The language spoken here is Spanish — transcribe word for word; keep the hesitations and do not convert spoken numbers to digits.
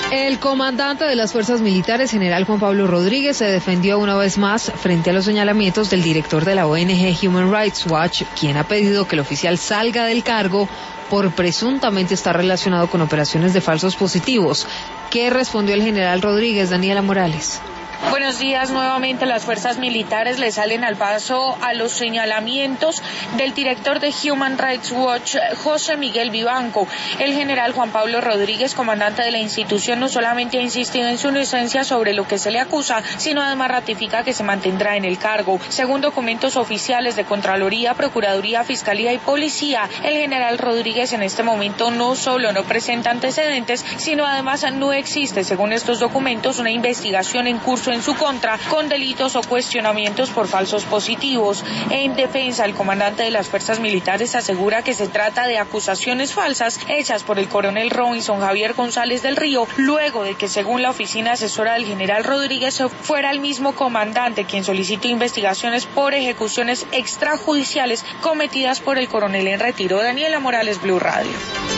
El comandante de las fuerzas militares, general Juan Pablo Rodríguez, se defendió una vez más frente a los señalamientos del director de la O N G Human Rights Watch, quien ha pedido que el oficial salga del cargo por presuntamente estar relacionado con operaciones de falsos positivos. ¿Qué respondió el general Rodríguez? Daniela Morales. Buenos días. Nuevamente las fuerzas militares le salen al paso a los señalamientos del director de Human Rights Watch, José Miguel Vivanco. El general Juan Pablo Rodríguez, comandante de la institución, no solamente ha insistido en su inocencia sobre lo que se le acusa, sino además ratifica que se mantendrá en el cargo. Según documentos oficiales de Contraloría, Procuraduría, Fiscalía y Policía, el general Rodríguez en este momento no solo no presenta antecedentes, sino además no existe, según estos documentos, una investigación en curso en su contra con delitos o cuestionamientos por falsos positivos. En defensa, el comandante de las fuerzas militares asegura que se trata de acusaciones falsas hechas por el coronel Robinson Javier González del Río, luego de que, según la oficina asesora del general Rodríguez, fuera el mismo comandante quien solicitó investigaciones por ejecuciones extrajudiciales cometidas por el coronel en retiro. Daniela Morales, Blue Radio.